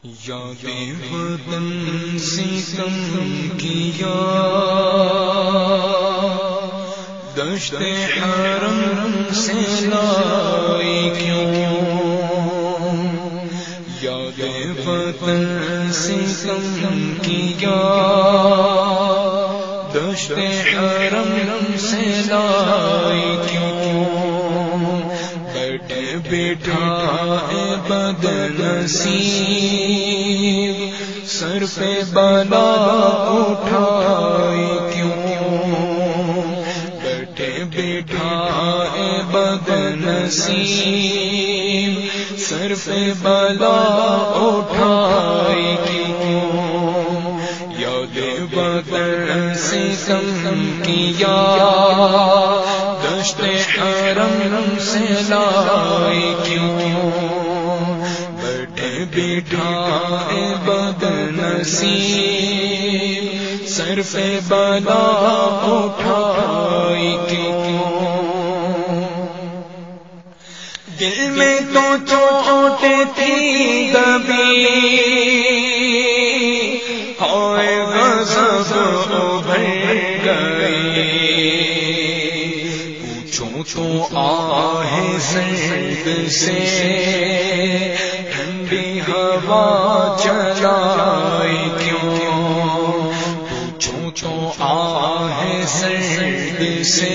یاد وطن ستم کیا دشت حرم سے لائی کیوں، یاد وطن ستم کیا دشت حرم سے لائی کیوں، بیٹھے بیٹھائے بد نصیب سر پہ بلا اٹھائی کیوں، بیٹھے بیٹھائے بد نصیب سر پہ بلا اٹھائی کیوں، یاد وطن ستم کیا دشت حرم سے لائی کیوں، بیٹھے بیٹھائے بد نصیب سر پہ بلا اٹھائی کیوں، دل میں تو چوٹ تھی دبی ہائے غضب ابھر گئی، پوچھوں تو آہ سرد سے ٹھنڈی ہوا چلائی کیوں، پوچھوں تو آہ سرد سے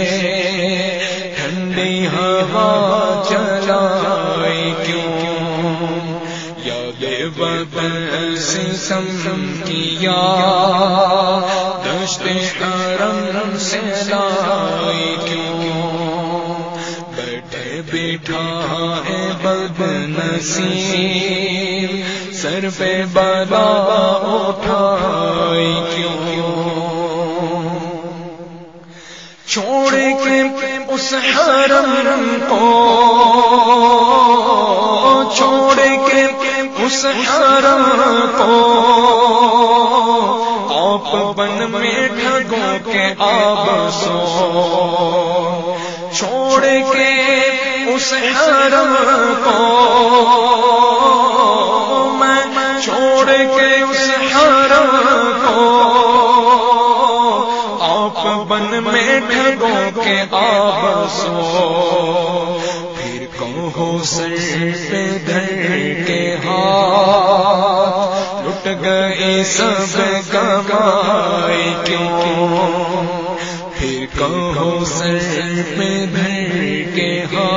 ٹھنڈی ہوا چلائی کیوں، یاد وطن ستم کیا دشت حرم سے لائی کیوں، بیٹھے بیٹھائے بد نصیب سر پہ بلا اٹھائی کیوں، چھوڑ کے اس حرم کو، چھوڑ کے اس حرم کو آپ بن میں ٹھگوں کے آبسوں، چھوڑ کے اس حرم کو میں، چھوڑ کے اس حرم کو آپ بن میں ٹھگوں کے آبسوں، پھر کہو سر پہ دھر کے ہاتھ لٹ گئی سب کمائی کیوں، پھر کہو سر پہ دھر کے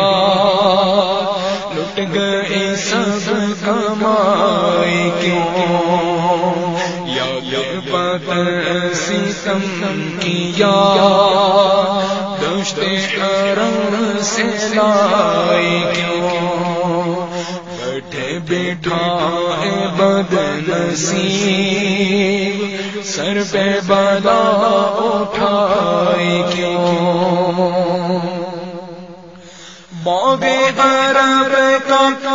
ہاتھ لٹ گئی سب کمائی کیوں، یاد وطن ستم کیا دشت حرم سے لائی کیوں، بیٹھے بیٹھائے بد نصیب سر پہ بلا اٹھائی کیوں، باغ عرب کا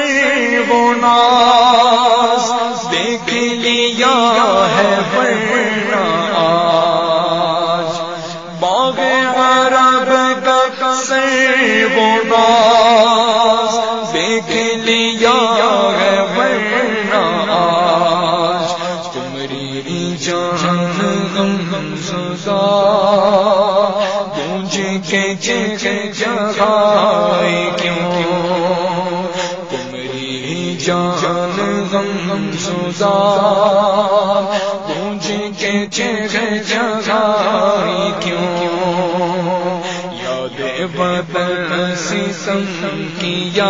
سروناز دیکھ لیا ہے ورنہ آج، باغ عرب کا سروناز دیکھ لیا ہے ورنہ آج، تمہاری جان غم زدہ گونج کے جگائی کیوں، تمہاری جان غم زدہ گونج کے جگائی کیوں، یاد وطن ستم کیا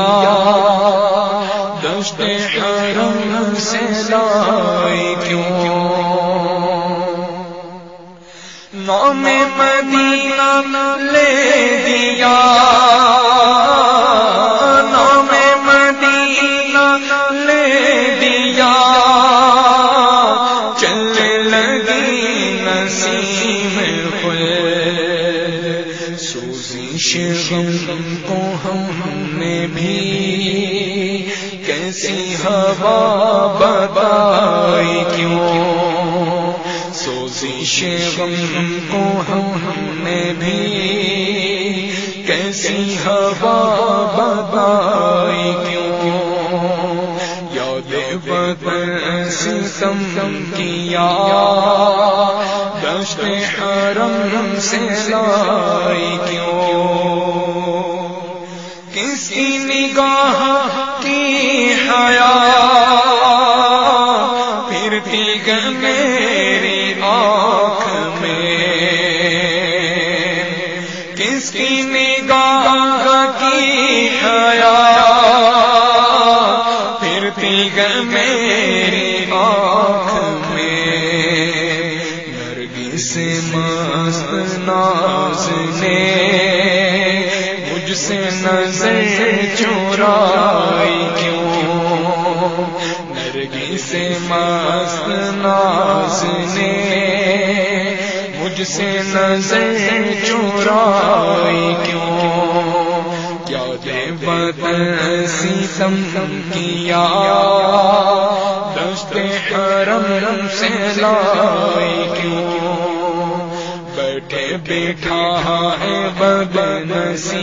دشت حرم سے لائی کیوں، نام مدینہ لے دیا، نام مدینہ لے دیا، چلنے لگی نسیم خلد، سوزش غم کو ہم نے بھی کیسی ہوا بتائی کیوں، سوزش غم کو ہم نے بھی کیسی ہوا بتائی کیوں، یاد بدر ستم کیا دشت حرم سے لائی کیوں کس کی نگاہ کی حیا پھرتی گر میری آنکھ میں کس کی نگاہ کی حیا پھرتی گر میری آنکھ میں نرگس مست ناز نے مجھ سے نظر چرائی کیوں نرگس مست ناز نے مجھ سے نظر چرائی کیوں یاد بدر ستم کیا دشت حرم سے لائی کیوں بیٹھے بیٹھا ہے بدنصیب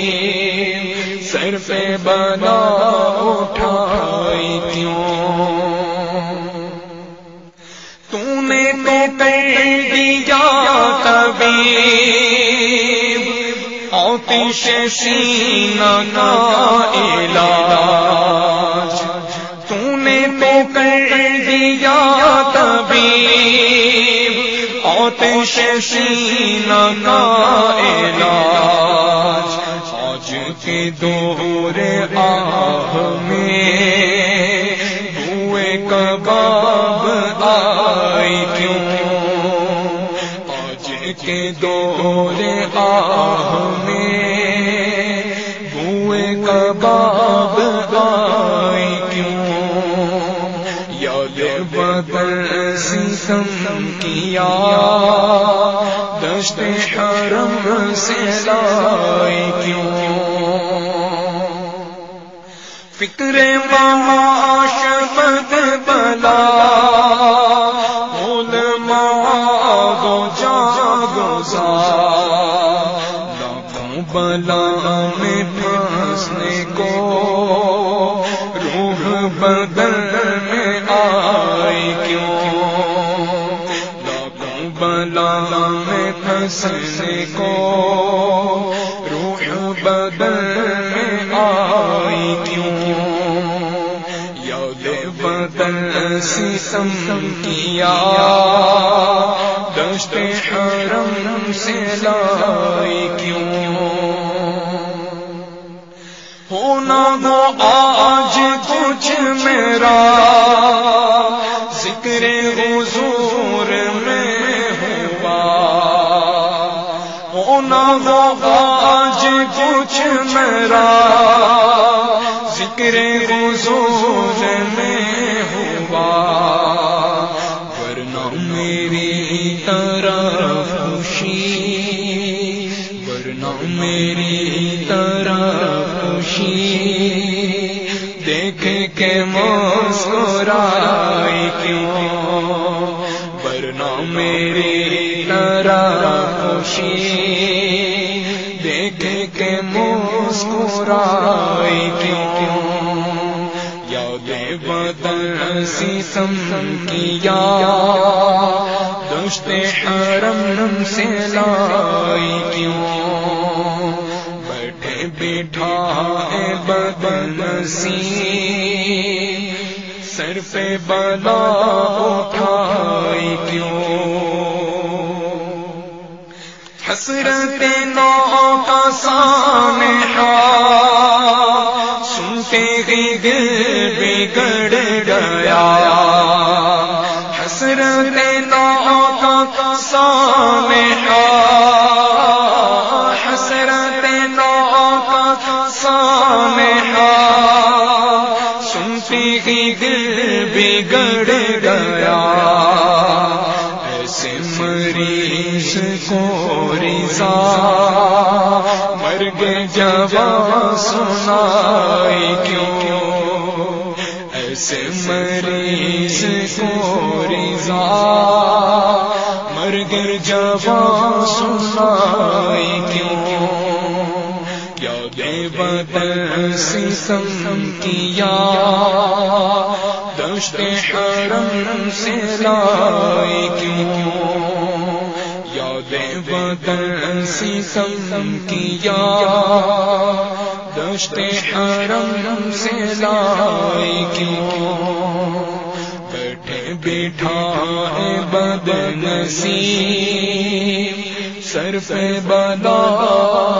سر پہ بلا اٹھائی کیوں تو نے تو کر دیا طبیب آتش سینہ کا علاج تو نے تو کر دیا طبیب آتش سینہ کا علاج آج کے دور آہ میں ہوئے کباب آئی کیوں آج کے دور آہ میں ہوئے کباب آئی کیوں یاد بدر ستم کیا دشت حرم سے لائی کیوں فکر معاشرت بلا بول معادو جاگو لاکھوں بلا میں پھنسنے کو روح بدر میں آئی کیوں لاکھوں بلا میں پھنسنے کو روح بدر میں آئی کیوں یاد بدر ستم کیا دشت حرم سے لائی کیوں ہونا وہ آج کچھ میرا ذکر حضور میں ہوا ہونا وہ آج کچھ میرا ذکر حضور میں ہوا ورنہ میری طرف خوشی ورنہ میری طرف خوشی دیکھ کے مسکرائی کیوں ورنہ میری طرف خوشی دیکھ کے مسکرائی کیوں یاد بدر ستم کیا دشت حرم سے لائی کیوں بیٹھے بیٹھا ہے بدنصیب سر پہ بلا اٹھائی کیوں حسرت نو کا سانحہ سنتے ہی دل بگڑ گیا حسرت نو کا سانحہ حسرت نو کا سانحہ سنتے ہی دل بگڑ گیا ایسے مریض کو رضا مرگ جواب سنائی کیوں ایسے مریض کو رضا مرگ جواب سنائی کیوں یاد بدر ستم کیا دشت حرم سے لائی کیوں، یاد وطن ستم کیا، دشت حرم سے لائی کیوں، بیٹھے بیٹھائے بد نصیب سر پہ بلا